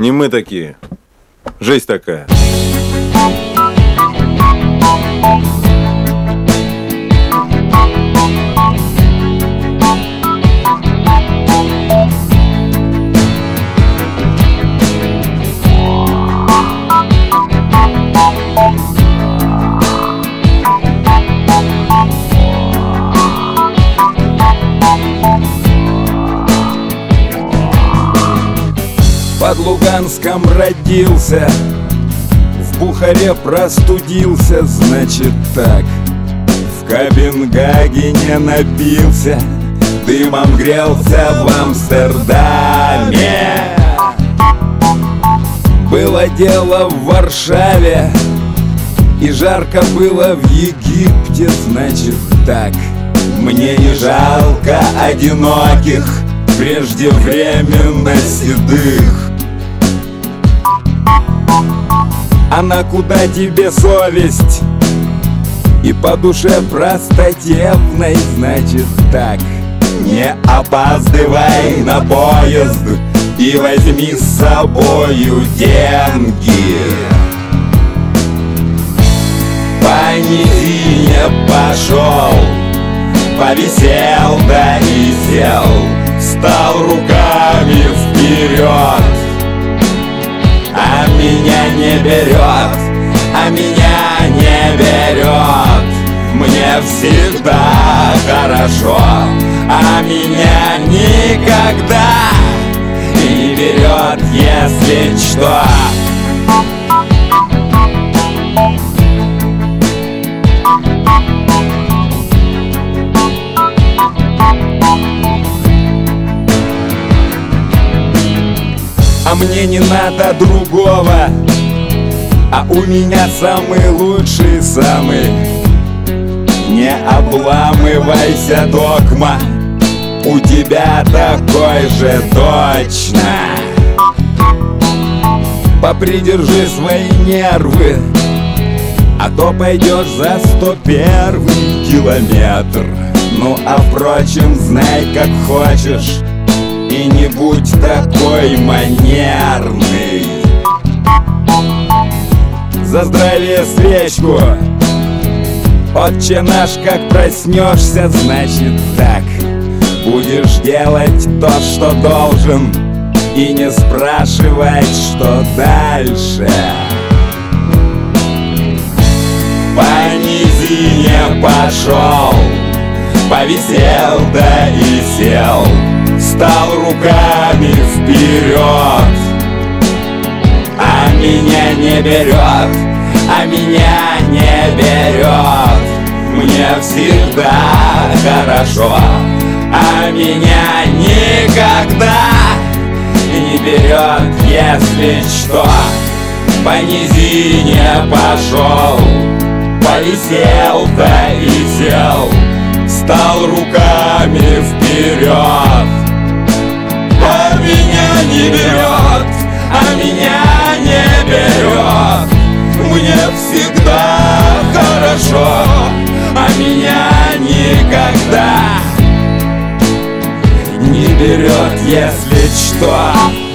Не мы такие. Жизнь такая. Под Луганском родился, в Бухаре простудился, значит так. В Копенгагене напился, дымом грелся в Амстердаме. Было дело в Варшаве, и жарко было в Египте, значит так. Мне не жалко одиноких, преждевременно седых. А на куда тебе совесть? И по душе простодевной, значит так. Не опаздывай на поезд и возьми с собою деньги. По низине пошел, повисел да и сел, встал руками вперед. А меня не берет, а меня не берет. Мне всегда хорошо, а меня никогда не берет, если что. А мне не надо другого, а у меня самый лучший, самый. Не обламывайся, догма, у тебя такой же точно. Попридержи свои нервы, а то пойдешь за 101-й километр. Ну а впрочем, знай как хочешь, и не будь такой манерный. За здравие свечку, отче наш, как проснешься, значит так. Будешь делать то, что должен, и не спрашивать, что дальше. По низине пошел, повисел да и сел, встал руками вперед. А меня не берет, а меня не берет. Мне всегда хорошо, а меня никогда не берет, если что. По низине пошел, повисел да и сел, встал руками вперед. А меня не берет, а меня не берет. Мне всегда хорошо, а меня никогда не берет, если что.